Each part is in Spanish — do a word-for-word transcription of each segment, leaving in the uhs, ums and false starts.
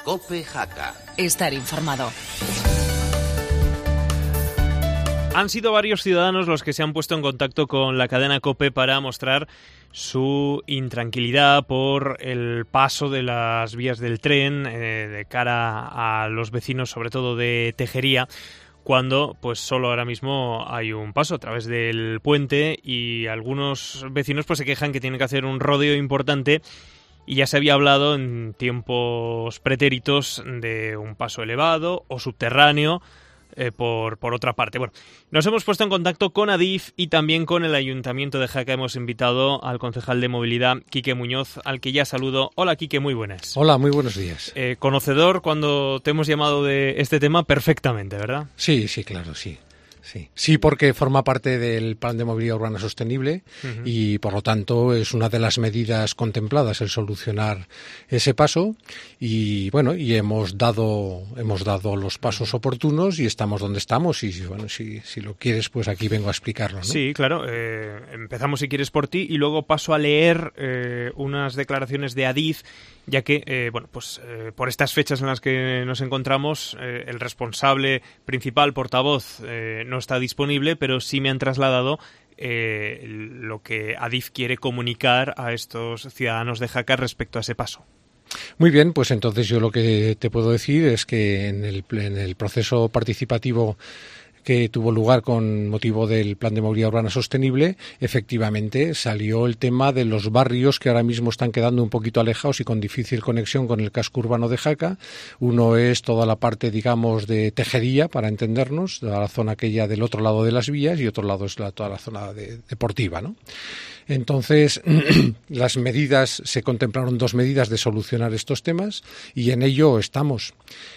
COPE Jaca. Estar informado. Han sido varios ciudadanos los que se han puesto en contacto con la cadena COPE para mostrar su intranquilidad por el paso de las vías del tren eh, de cara a los vecinos, sobre todo de Tejería, cuando pues solo ahora mismo hay un paso a través del puente y algunos vecinos pues se quejan que tienen que hacer un rodeo importante. Y ya se había hablado en tiempos pretéritos de un paso elevado o subterráneo eh, por, por otra parte. Bueno, nos hemos puesto en contacto con Adif y también con el Ayuntamiento de Jaca. Hemos invitado al concejal de Movilidad, Quique Muñoz, al que ya saludo. Hola, Quique, muy buenas. Hola, muy buenos días. Eh, conocedor, cuando te hemos llamado de este tema, perfectamente, ¿verdad? Sí, sí, claro, sí. Sí, sí, porque forma parte del Plan de Movilidad Urbana Sostenible uh-huh. y, por lo tanto, es una de las medidas contempladas el solucionar ese paso y, bueno, y hemos dado hemos dado los pasos oportunos y estamos donde estamos y, bueno, si, si lo quieres, pues aquí vengo a explicarlo, ¿no? Sí, claro. Eh, empezamos, si quieres, por ti y luego paso a leer eh, unas declaraciones de Adif, ya que, eh, bueno, pues eh, por estas fechas en las que nos encontramos, eh, el responsable principal, portavoz, eh, no está disponible, pero sí me han trasladado eh, lo que Adif quiere comunicar a estos ciudadanos de Jaca respecto a ese paso. Muy bien, pues entonces yo lo que te puedo decir es que en el, en el proceso participativo que tuvo lugar con motivo del Plan de Movilidad Urbana Sostenible, efectivamente salió el tema de los barrios que ahora mismo están quedando un poquito alejados y con difícil conexión con el casco urbano de Jaca. Uno es toda la parte, digamos, de Tejería, para entendernos, la zona aquella del otro lado de las vías, y otro lado es la, toda la zona de, deportiva, ¿no? Entonces, las medidas, se contemplaron dos medidas de solucionar estos temas y en ello estamos.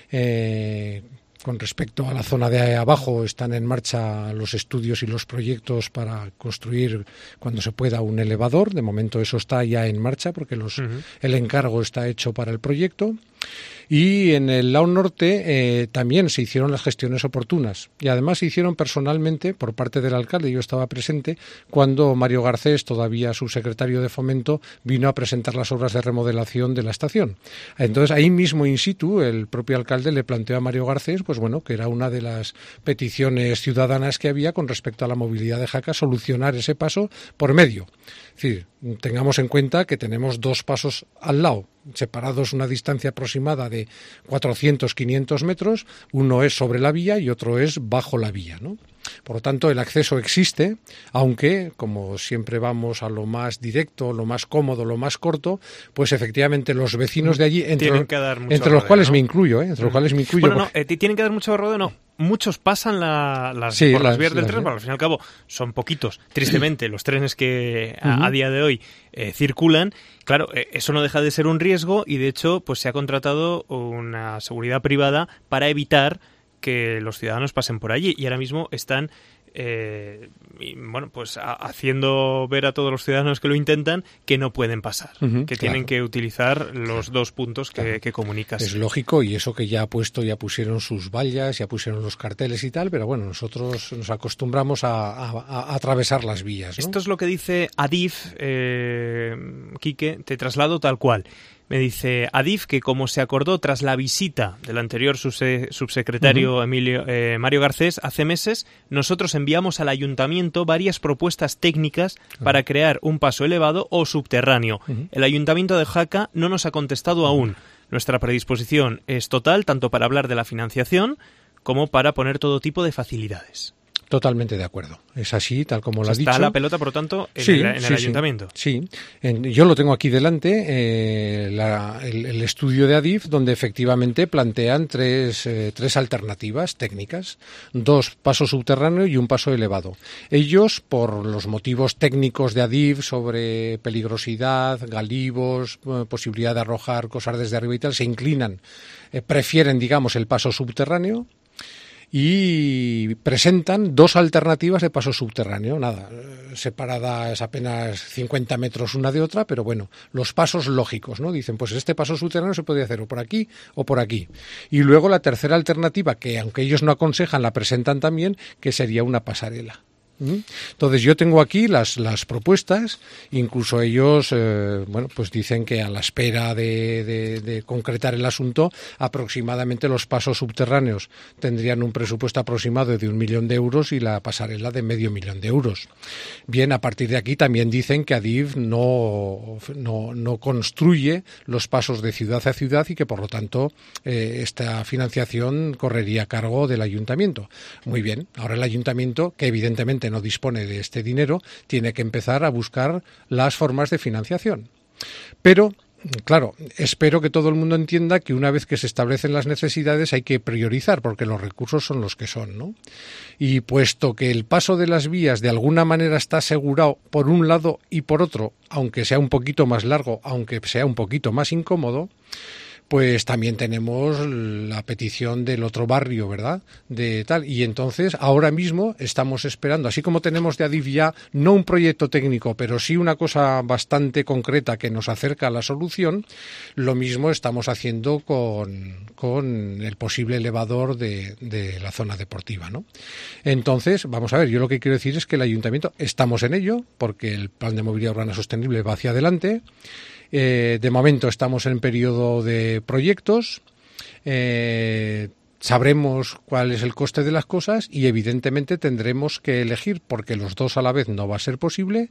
Eh, Con respecto a la zona de abajo, están en marcha los estudios y los proyectos para construir, cuando se pueda, un elevador. De momento eso está ya en marcha porque los, uh-huh. el encargo está hecho para el proyecto. Y en el lado norte eh, también se hicieron las gestiones oportunas y además se hicieron personalmente por parte del alcalde. Yo estaba presente cuando Mario Garcés, todavía subsecretario de Fomento, vino a presentar las obras de remodelación de la estación. Entonces ahí mismo in situ el propio alcalde le planteó a Mario Garcés, pues bueno, que era una de las peticiones ciudadanas que había con respecto a la movilidad de Jaca, solucionar ese paso por medio. Es decir, tengamos en cuenta que tenemos dos pasos al lado, separados una distancia aproximada de cuatrocientos a quinientos metros, uno es sobre la vía y otro es bajo la vía, ¿no? Por lo tanto, el acceso existe, aunque, como siempre vamos a lo más directo, lo más cómodo, lo más corto, pues efectivamente los vecinos de allí, entre, entre rodeo, los cuales ¿no? me incluyo, ¿eh? entre los cuales me incluyo. Bueno, no, eh, tienen que dar mucho rodeo, no. Muchos pasan la, las, sí, por las, las vías del las, tren, pero al fin y al cabo son poquitos. Tristemente, los trenes que a, uh-huh. a día de hoy eh, circulan, claro, eh, eso no deja de ser un riesgo y de hecho pues se ha contratado una seguridad privada para evitar que los ciudadanos pasen por allí y ahora mismo están eh, y, bueno, pues a, haciendo ver a todos los ciudadanos que lo intentan que no pueden pasar, uh-huh, que claro. tienen que utilizar los dos puntos que, claro. que comunicas. Es lógico y eso que ya ha puesto, ya pusieron sus vallas, ya pusieron los carteles y tal, pero bueno, nosotros nos acostumbramos a, a, a atravesar las vías, ¿no? Esto es lo que dice Adif, eh, Quique, te traslado tal cual. Me dice Adif que como se acordó tras la visita del anterior subse- subsecretario uh-huh. Emilio eh, Mario Garcés hace meses, nosotros enviamos al ayuntamiento varias propuestas técnicas uh-huh. para crear un paso elevado o subterráneo. Uh-huh. El ayuntamiento de Jaca no nos ha contestado uh-huh. aún. Nuestra predisposición es total tanto para hablar de la financiación como para poner todo tipo de facilidades. Totalmente de acuerdo. Es así, tal como lo has dicho. Está la pelota, por lo tanto, en sí, el, en sí, el ayuntamiento. Sí, sí. En, yo lo tengo aquí delante, eh, la, el, el estudio de Adif, donde efectivamente plantean tres, eh, tres alternativas técnicas, dos pasos subterráneos y un paso elevado. Ellos, por los motivos técnicos de Adif sobre peligrosidad, galivos, eh, posibilidad de arrojar cosas desde arriba y tal, se inclinan, eh, prefieren, digamos, el paso subterráneo. Y presentan dos alternativas de paso subterráneo, nada, separadas apenas cincuenta metros una de otra, pero bueno, los pasos lógicos, ¿no? Dicen, pues este paso subterráneo se puede hacer o por aquí o por aquí. Y luego la tercera alternativa, que aunque ellos no aconsejan, la presentan también, que sería una pasarela. Entonces yo tengo aquí las, las propuestas, incluso ellos eh, bueno, pues dicen que a la espera de, de, de concretar el asunto, aproximadamente los pasos subterráneos tendrían un presupuesto aproximado de un millón de euros y la pasarela de medio millón de euros. Bien, a partir de aquí también dicen que Adif no, no, no construye los pasos de ciudad a ciudad y que por lo tanto eh, esta financiación correría a cargo del ayuntamiento. Muy bien, ahora el ayuntamiento, que evidentemente no dispone de este dinero, tiene que empezar a buscar las formas de financiación. Pero, claro, espero que todo el mundo entienda que una vez que se establecen las necesidades hay que priorizar, porque los recursos son los que son, ¿no? Y puesto que el paso de las vías de alguna manera está asegurado por un lado y por otro, aunque sea un poquito más largo, aunque sea un poquito más incómodo, pues también tenemos la petición del otro barrio, ¿verdad? De tal. Y entonces, ahora mismo estamos esperando, así como tenemos de Adif ya, no un proyecto técnico, pero sí una cosa bastante concreta que nos acerca a la solución, lo mismo estamos haciendo con, con el posible elevador de, de la zona deportiva, ¿no? Entonces, vamos a ver, yo lo que quiero decir es que el ayuntamiento, estamos en ello, porque el plan de movilidad urbana sostenible va hacia adelante. Eh, de momento estamos en periodo de proyectos, eh, sabremos cuál es el coste de las cosas y evidentemente tendremos que elegir, porque los dos a la vez no va a ser posible.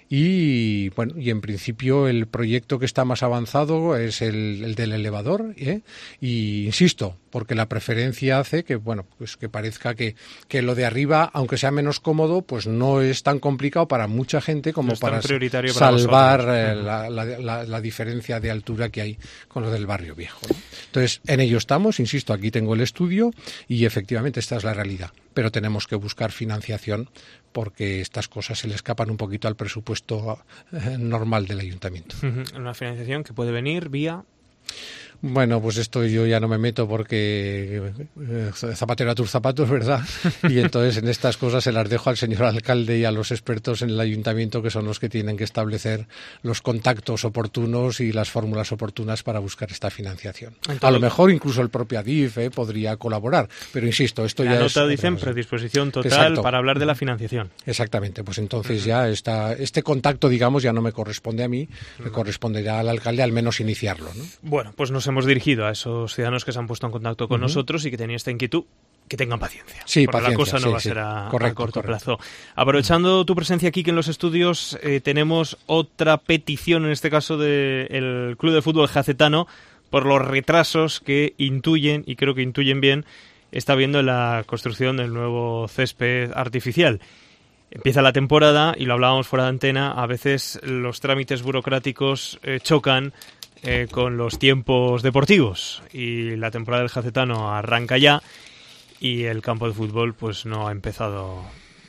Y bueno, y en principio el proyecto que está más avanzado es el, el del elevador, ¿eh? Y insisto, porque la preferencia hace que bueno, pues que parezca que, que lo de arriba, aunque sea menos cómodo, pues no es tan complicado para mucha gente como no para, para salvar eh, la, la, la, la diferencia de altura que hay con lo del barrio viejo, ¿no? Entonces, en ello estamos, insisto, aquí tengo el estudio y efectivamente esta es la realidad, pero tenemos que buscar financiación porque estas cosas se le escapan un poquito al presupuesto eh, normal del ayuntamiento. Una financiación que puede venir vía... Bueno, pues esto yo ya no me meto porque eh, zapatero a tus zapatos, ¿verdad? Y entonces en estas cosas se las dejo al señor alcalde y a los expertos en el ayuntamiento, que son los que tienen que establecer los contactos oportunos y las fórmulas oportunas para buscar esta financiación. Entonces, a lo mejor incluso el propio Adif eh, podría colaborar, pero insisto, esto la ya es... La nota dicen pues, predisposición total exacto. Para hablar de la financiación. Exactamente, pues entonces uh-huh. ya está, este contacto, digamos, ya no me corresponde a mí, uh-huh. me corresponderá al alcalde al menos iniciarlo, ¿no? Bueno, pues nos hemos dirigido a esos ciudadanos que se han puesto en contacto con uh-huh. nosotros y que tenían esta inquietud, que tengan paciencia. Sí, porque paciencia, la cosa no sí, va a sí. ser a, correcto, a corto correcto. plazo. Aprovechando uh-huh. tu presencia aquí que en los estudios, eh, tenemos otra petición, en este caso del Club de Fútbol Jacetano, por los retrasos que intuyen, y creo que intuyen bien, está habiendo en la construcción del nuevo césped artificial. Empieza la temporada y lo hablábamos fuera de antena, a veces los trámites burocráticos eh, chocan eh, con los tiempos deportivos y la temporada del Jacetano arranca ya y el campo de fútbol pues no ha empezado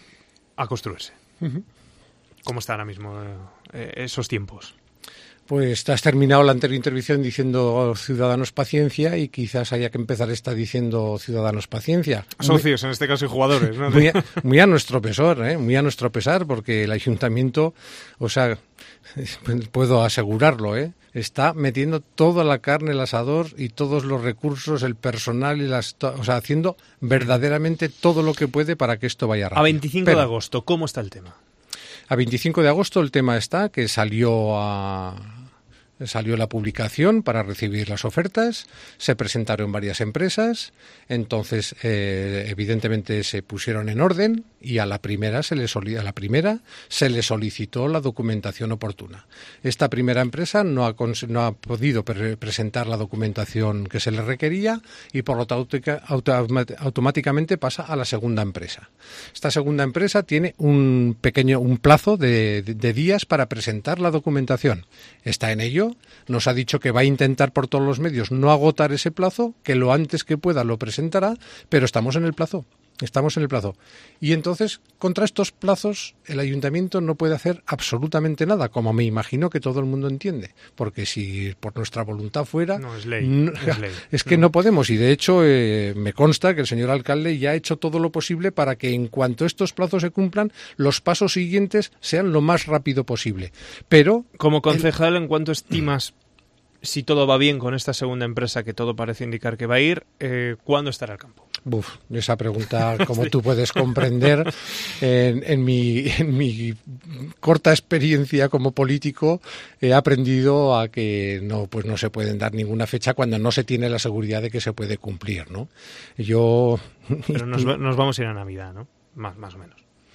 a construirse. Uh-huh. ¿Cómo están ahora mismo eh, esos tiempos? Pues te has terminado la anterior intervención diciendo oh, ciudadanos paciencia y quizás haya que empezar esta diciendo ciudadanos paciencia. Socios, muy, en este caso, y jugadores, ¿no? Muy a, muy a nuestro pesar, ¿eh? Muy a nuestro pesar, porque el ayuntamiento, o sea, puedo asegurarlo, ¿eh? Está metiendo toda la carne al asador y todos los recursos, el personal y las, o sea, haciendo verdaderamente todo lo que puede para que esto vaya rápido. A veinticinco Pero, de agosto, ¿cómo está el tema? A veinticinco de agosto el tema está que salió a... Salió la publicación para recibir las ofertas, se presentaron varias empresas, entonces eh, evidentemente se pusieron en orden y a la primera se le a la primera se le solicitó la documentación oportuna. Esta primera empresa no ha, no ha podido pre presentar la documentación que se le requería y por lo tanto auto automáticamente pasa a la segunda empresa. Esta segunda empresa tiene un pequeño un plazo de, de, de días para presentar la documentación. Está en ello. Nos ha dicho que va a intentar por todos los medios no agotar ese plazo, que lo antes que pueda lo presentará, pero estamos en el plazo. Estamos en el plazo. Y entonces, contra estos plazos, el ayuntamiento no puede hacer absolutamente nada, como me imagino que todo el mundo entiende. Porque si por nuestra voluntad fuera... No, es ley. No, es, ley. es que no. no podemos. Y de hecho, eh, me consta que el señor alcalde ya ha hecho todo lo posible para que en cuanto estos plazos se cumplan, los pasos siguientes sean lo más rápido posible. Pero... Como concejal, el... ¿en cuánto estimas, si todo va bien con esta segunda empresa, que todo parece indicar que va a ir, eh, cuándo estará el campo? Uf, esa pregunta, como sí. tú puedes comprender, en, en, mi, en mi corta experiencia como político he aprendido a que no, pues no se pueden dar ninguna fecha cuando no se tiene la seguridad de que se puede cumplir, ¿no? Yo... Pero nos, nos vamos a ir a Navidad, ¿no? Más, más o menos.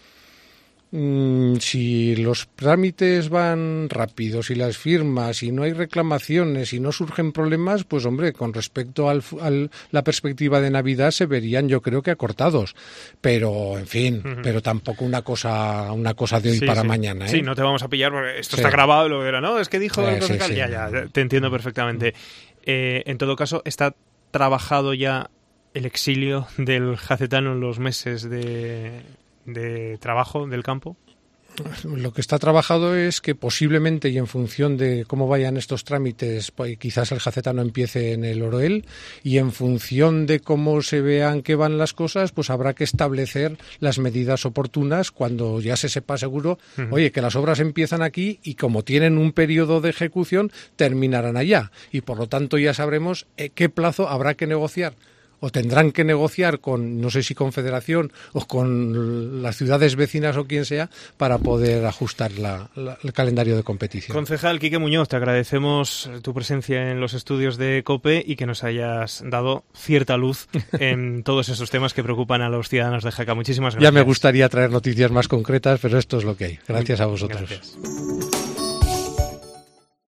Si los trámites van rápidos y las firmas y no hay reclamaciones y no surgen problemas, pues hombre, con respecto a la perspectiva de Navidad se verían, yo creo que acortados, pero en fin, uh-huh. pero tampoco una cosa una cosa de hoy sí, para sí. mañana, ¿eh? Sí, no te vamos a pillar porque esto sí. está grabado, lo era, ¿no? Es que dijo eh, el sí, sí. ya, ya, te entiendo perfectamente. Eh, en todo caso, ¿está trabajado ya el exilio del jacetano en los meses de... de trabajo del campo? Lo que está trabajado es que posiblemente y en función de cómo vayan estos trámites, pues quizás el jacetano empiece en el Oroel y en función de cómo se vean que van las cosas, pues habrá que establecer las medidas oportunas cuando ya se sepa seguro, uh-huh. oye, que las obras empiezan aquí y como tienen un periodo de ejecución, terminarán allá. Y por lo tanto ya sabremos qué plazo habrá que negociar. O tendrán que negociar con, no sé si con Federación o con las ciudades vecinas o quien sea, para poder ajustar la, la, el calendario de competición. Concejal Quique Muñoz, te agradecemos tu presencia en los estudios de COPE y que nos hayas dado cierta luz en todos esos temas que preocupan a los ciudadanos de Jaca. Muchísimas gracias. Ya me gustaría traer noticias más concretas, pero esto es lo que hay. Gracias a vosotros. Gracias.